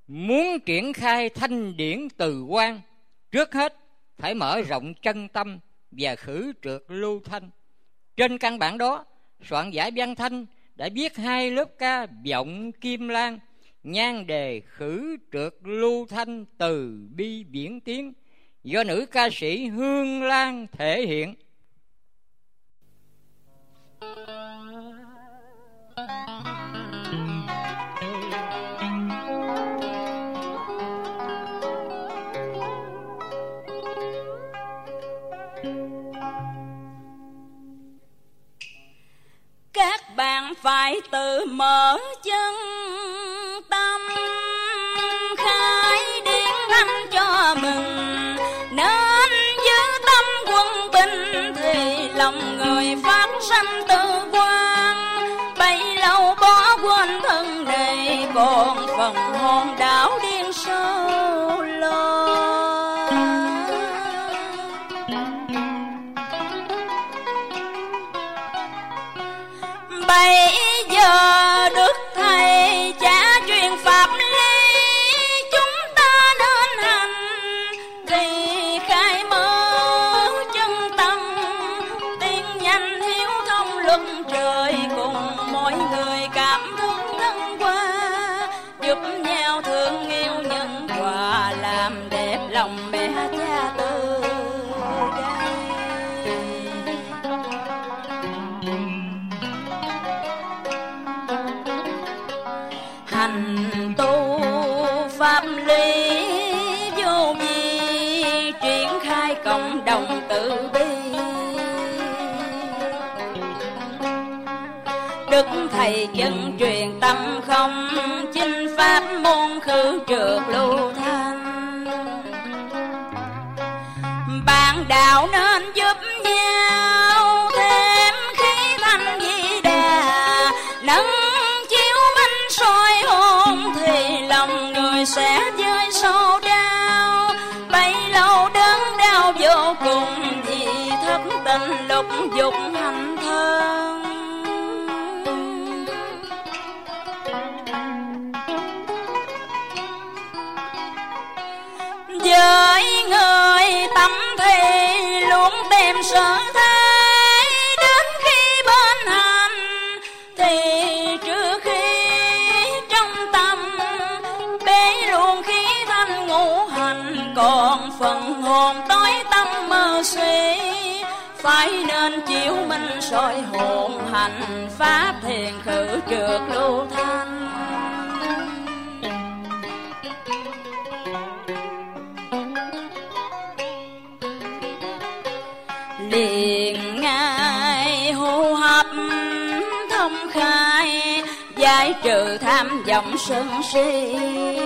Muốn triển khai thanh điển từ quan, trước hết phải mở rộng chân tâm và khử trượt lưu thanh. Trên căn bản đó, soạn giả Văn Thanh đã viết 2 lớp ca vọng Kim Lan, nhan đề khử trượt lưu thanh từ bi biển tiếng, do nữ ca sĩ Hương Lan thể hiện. Các bạn phải tự mở chân tâm, khai điển thanh cho mừng, nên giữ tâm quân bình thì lòng người phát sanh tự quan. Bấy lâu bỏ quên thân này, còn phần hồn đảo điên sâu lo. Bây giờ Đức Thầy cha truyền pháp lý, chúng ta nên hành thì khai mở chân tâm, tiến nhanh hiếu thông luật trời, cùng mọi người cảm thương thân qua, giúp nhau thương yêu nhân quả, làm đẹp lòng mẹ cha từ đây. Hành tu pháp lý vô vi, triển khai cộng đồng từ bi. Đức Thầy chân truyền tâm không, chinh pháp môn khử trượt lưu thanh. Bạn đạo nên giúp nhau thêm khí thanh di đà, nâng chiếu minh soi hồn thì lòng người sẽ vơi sâu đau. Bấy lâu đớn đau vô cùng, vì thất tình lục dục hành thân. Với người tâm thì luôn tìm sở thế, đến khi bên hành thì trước khi trong tâm bế luôn khí thanh ngũ hành, còn phần hồn tối tâm mơ suy, phải nên chiếu minh soi hồn hành pháp thiền khử trượt lưu thanh. Liền ngài hô hấp thông khai, giải trừ tham vọng sân si,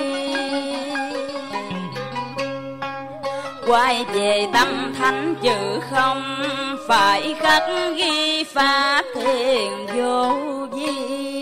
quay về tâm thánh chữ không, phải khắc ghi pháp thiền vô vi.